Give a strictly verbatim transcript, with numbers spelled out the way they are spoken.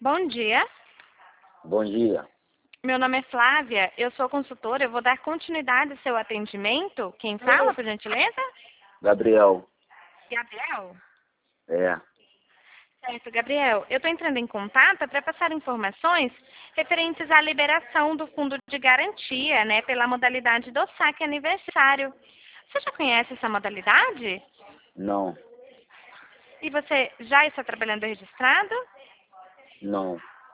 Bom dia. Bom dia. Meu nome é Flávia, eu sou consultora, eu vou dar continuidade ao seu atendimento. Quem fala, por gentileza? Gabriel. Gabriel? É. Certo, Gabriel. Eu estou entrando em contato para passar informações referentes à liberação do fundo de garantia, né, pela modalidade do saque aniversário. Você já conhece essa modalidade? Não. E você já está trabalhando registrado? Não.